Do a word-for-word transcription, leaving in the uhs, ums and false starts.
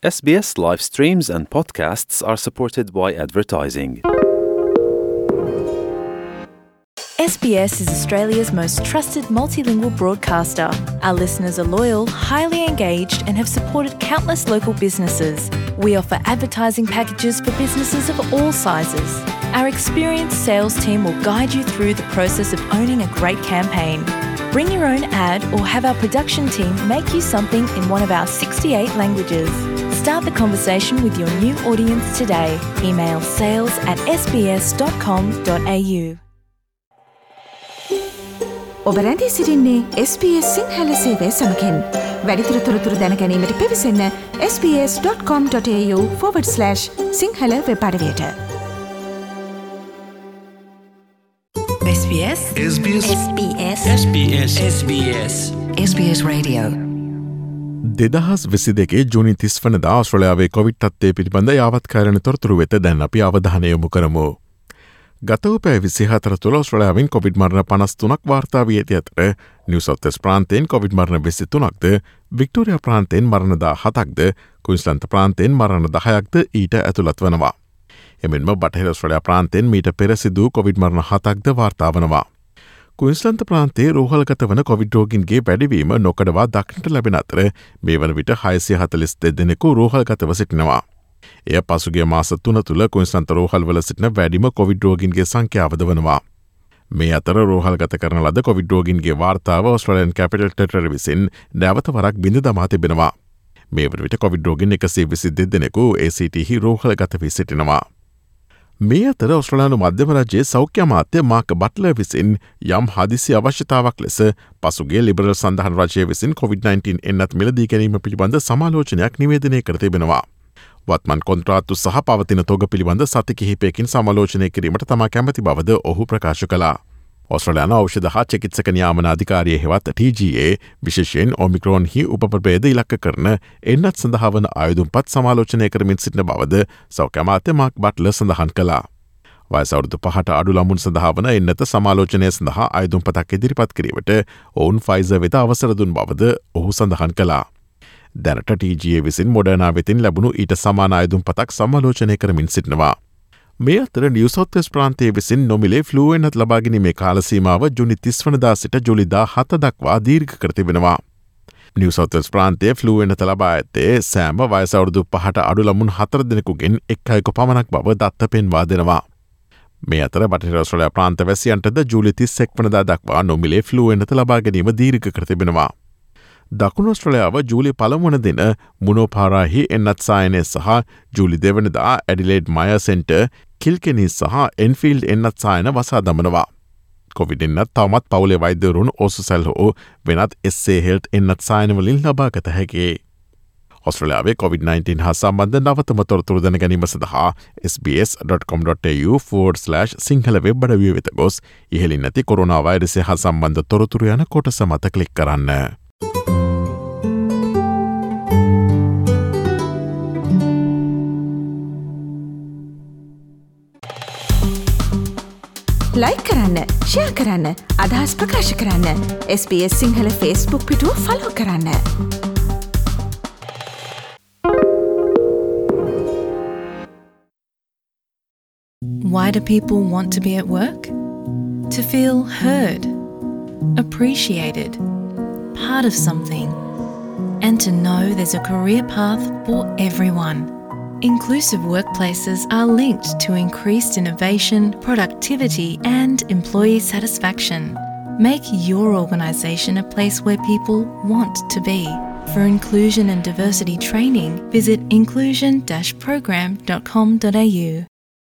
S B S live streams and podcasts are supported by advertising. S B S is Australia's most trusted multilingual broadcaster. Our listeners are loyal, highly engaged, and have supported countless local businesses. We offer advertising packages for businesses of all sizes. Our experienced sales team will guide you through the process of owning a great campaign. Bring your own ad or have our production team make you something in one of our sixty-eight languages. Start the conversation with your new audience today. Email sales at s b s dot com dot a u. ඔබ රැඳී සිටින්නේ S B S Sinhala සේවය සමගින්. වැඩිදුර තොරතුරු දැනගැනීමට පිවිසන්න s b s dot com dot a u forward slash Sinhala web අඩවියට. SBS SBS SBS SBS SBS SBS Radio දෙදහස් විසි දෙකේ ජූනි තිස් වනදා ඔස්ට්‍රේලියාවේ කොවිඩ් තත්ත්වය පිළිබඳ යාවත්කාරණ තොරතුරු වෙත දැන් අපි අවධානය යොමු කරමු. ගත වූ පැය විසිහතර තුළ ඔස්ට්‍රේලියාවෙන් කොවිඩ් මරණ පනස් තුනක් වාර්තා වී ඇති අතර නිව් සවුත් වෙල්ස් ප්‍රාන්තයෙන් කොවිඩ් මරණ විසි තුනක්ද, වික්ටෝරියා ප්‍රාන්තයෙන් මරණ දාහතක්ද, කුයින්ස්ලන්ත ප්‍රාන්තයෙන් මරණ දහයක්ද ඊට ඇතුළත් වනවා. එමෙන්ම බටහිර ඔස්ට්‍රේලියා ප්‍රාන්තයෙන් මීට පෙර සිදු කොවිඩ් මරණ හතක්ද වාර්තා වනවා. කුයින්ස්ලන්ත ප්‍රාන්තයේ රෝහල්ගත වන කොවිඩ් රෝගීන්ගේ වැඩිවීම නොකඩවා දක්නට ලැබෙන අතර මේ වන විට හයසිය හතළිස් දෙදෙනෙකු රෝහල්ගතව සිටිනවා. එය පසුගිය මාස තුන තුළ කුයින්ස්ලන්ත රෝහල්වල සිටින වැඩිම කොවිඩ් රෝගීන්ගේ සංඛ්‍යාවද වනවා. මේ අතර රෝහල්ගත කරන ලද කොවිඩ් රෝගීන්ගේ වාර්තාව ඔස්ට්‍රේලියන් කැපිටල් ටෙරිටරි විසින් නැවත වරක් බිඳ දමා තිබෙනවා. මේ වන විට කොවිඩ් රෝගීන් එකසිය විසි දෙදෙනෙකු ඒ සී ටී හි රෝහල්ගත වී සිටිනවා. මේ අතර ඔස්ට්‍රේලියානු මධ්‍යම රජයේ සෞඛ්‍ය අමාත්‍ය මාක් බට්ලර් විසින් යම් හදිසි අවශ්‍යතාවක් ලෙස පසුගිය ලිබරල් සඳහන් රජය විසින් කොවිඩ් නයින්ටීන් එන්නත් මිලදී ගැනීම පිළිබඳ සමාලෝචනයක් නිවේදනය කර තිබෙනවා. වත්මන් කොන්ත්‍රාත්තු සහ පවතින තොග පිළිබඳ සති කිහිපයකින් සමාලෝචනය කිරීමට තමා කැමති බවද ඔහු ප්‍රකාශ කළා. ඔස්ට්‍රේලියානු ඖෂධ හා චිකිත්සක නියාමන අධිකාරිය හෙවත් ටී ජී ඒ විශේෂයෙන් ඔමික්‍රෝන් හි උපප්‍රභේද ඉලක්ක කරන එන්නත් සඳහා වන ආයුධම්පත් සමාලෝචනය කරමින් සිටින බවද සෞඛ්‍ය අමාත්‍ය මාක් බට්ලර් සඳහන් කළා. වයස අවුරුදු පහට අඩු ළමුන් සඳහා වන එන්නත සමාලෝචනය සඳහා ආයුධම්පතක් ඉදිරිපත් කිරීමට ඔවුන් ෆයිසර් වෙත අවසර දුන් බවද ඔහු සඳහන් කළා. දැනට ටී ජී ඒ විසින් මොඩර්නා වෙතින් ලැබුණු ඊට සමාන ආයුධම්පතක් සමාලෝචනය කරමින් සිටිනවා. මේ අතර නිව් සවුත් වෙල්ස් ප්‍රාන්තයේ විසින් නොමිලේ ෆ්ලූ වෙනත් ලබා ගැනීමේ කාල සීමාව ජූනි තිස් වනදා සිට ජූලි දාහත දක්වා දීර්ඝ කර තිබෙනවා. නිව් සවුත් වෙල්ස් ප්‍රාන්තයේ ෆ්ලූ වෙනත ලබා ඇත්තේ සෑම වයස අවුරුදු පහට අඩු ළමුන් හතර දෙනෙකුගෙන් එක් අයෙකු පමණක් බව දත්ත පෙන්වා දෙනවා. මේ අතර බටහිර ඔස්ට්‍රේලියා ප්‍රාන්ත වැසියන්ටද ජූලි තිස් එක් වනදා දක්වා නොමිලේ ෆ්ලූ වෙනත ලබා ගැනීම දීර්ඝ කර තිබෙනවා. දකුණු ඔස්ට්‍රේලියාව ජූලි පළමුවන දින මුනෝපාරාහි එන්නත් සායනය සහ ජූලි දෙවනදා ඇඩිලේඩ් මය සෙන්ටර්, කිල්කෙනි සහ එන්ෆීල්ඩ් එන්නත් සායන වසා දමනවා. කොවිඩ් එන්නත් තවමත් පවුලේ වෛද්‍යවරුන් ඕසුසැල් හෝ වෙනත් එස් ඒ හෙල්ත් එන්නත් සායනවලින් ලබාගත හැකි. ඔස්ට්‍රේලියාවේ කොවිඩ් නයින්ටීන් හා සම්බන්ධ නවතම තොරතුරු දැන ගැනීම සඳහා s b s dot com dot a u forward slash Sinhala web අඩවිය වෙත ගොස් ඉහළින් නැති කොරෝනා වෛරසය හා සම්බන්ධ තොරතුරු යන කොටස මත ක්ලික් කරන්න. ලයික් කරන්න, ෂෙයා කරන්න, අදහස් ප්‍රකාශ කරන්න. S B S Sinhala Facebook පිටුව ෆලෝ කරන්න. Why do people want to be at work? To feel heard, appreciated, part of something, and to know there's a career path for everyone. Inclusive workplaces are linked to increased innovation, productivity, and employee satisfaction. Make your organisation a place where people want to be. For inclusion and diversity training, visit inclusion dash program dot com dot a u.